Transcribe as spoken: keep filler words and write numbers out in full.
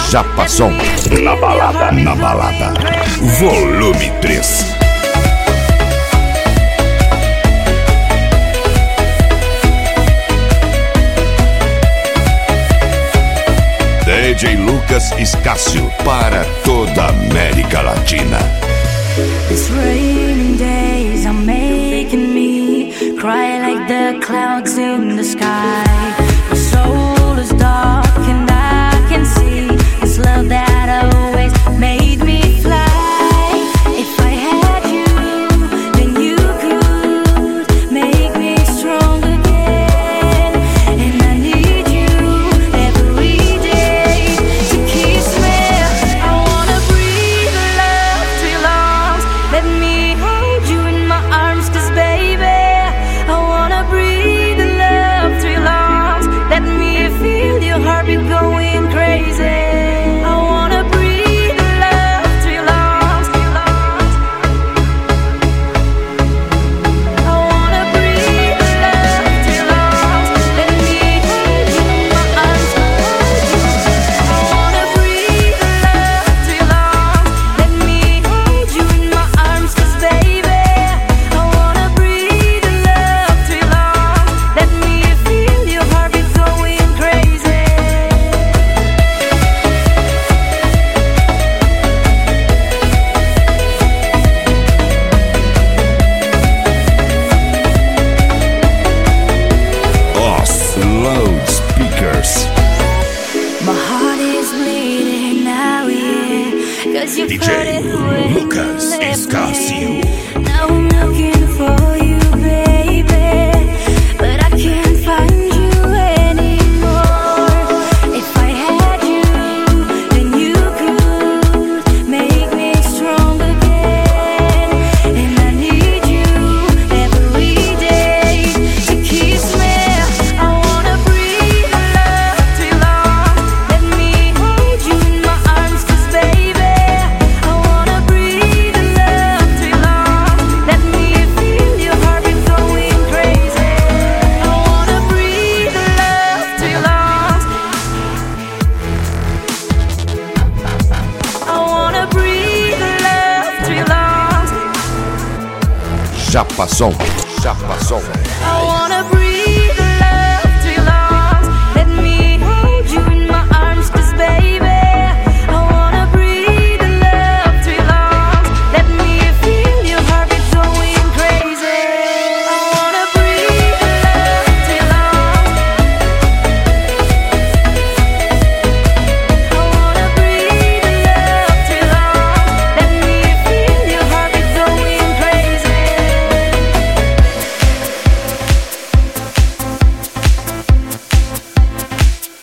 Japa Som. Na balada, na balada. Volume três. D J Lucas Escácio para toda a América Latina. These raining days are making me cry like the clouds in the sky. My soul is dark and I can see this love that always made me fly. If I had you, then you could make me strong again. And I need you every day to kiss me. I wanna breathe love to your lungs. Let me hold you in my arms, 'cause baby, I wanna breathe love to your lungs. Let me feel your heartbeat going crazy. I wanna breathe love to your lungs. I wanna breathe love to your lungs. Let me hold you in my arms. I wanna breathe love to your lungs. Let me hold you in my arms, 'cause baby, I wanna breathe love to your lungs. Let me feel your heartbeat going crazy. Os Loudspeakers. My heart is bleeding now, yeah, 'cause you D put J it when you Lucas left Escácio. me. Now I'm looking for you, baby, but I can't find you anymore. If I had you, then you could make me strong again. And I need you every day to kiss me. I wanna breathe love to your lungs. Let me hold you in my arms, 'cause baby, I wanna breathe love to your lungs. Let me feel your heartbeat going crazy. I wanna breathe love to your lungs. I wanna breathe love to your lungs. Japa Som. Japa Som. I wanna breathe